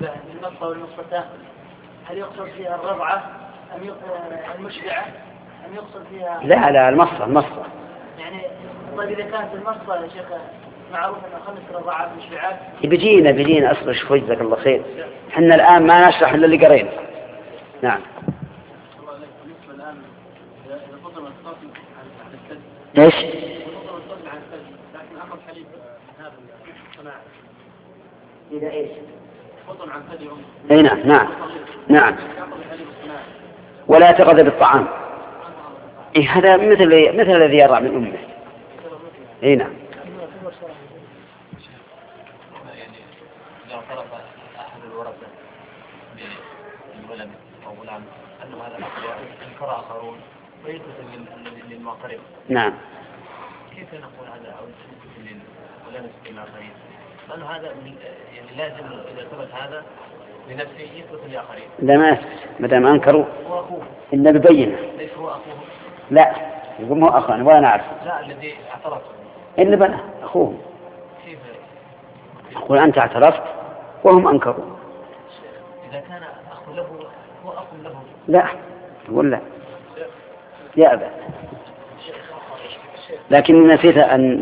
بالنسبة للمصة والمصتان هل يقصد فيها الرضعة أم المشبعة أم يقصد فيها؟ لا المصة. يعني طيب إذا كانت المصة يا شيخ معروف أن 5 رضعات مشبعات. بيجينا أصبر شوي جزاك الله خير. حنا الآن ما نشرح إلا اللي قرينا. نعم. ايش؟ إذا إيش؟ أي نعم. ولا تغذى بالطعام. إيه هذا مثل الذي يرضع من أمه. أي نعم. يعني إذا طلب أحد الورثة للولد أو غلام أنه هذا أنكر آخرون ويثبت للمعترف. نعم. كيف نقول هذا أو يثبت ولا نثبت للآخرين؟ لأنه هذا يعني لازم إذا ثبت هذا لنفسه يثبت للآخرين. لا ما يثبت ما دام أنكروا. هو أخوه. إلا ببينه. ليس هو أخوه. لا يقول مو أخوان ولا نعرف. لا الذي اعترف. إلا بنا أخوه. كيف؟ يقول أنت اعترفت وهم أنكروا. إذا كان أخو له هو أخ له. لا يقول لا يا أبا. لكن نسيت أن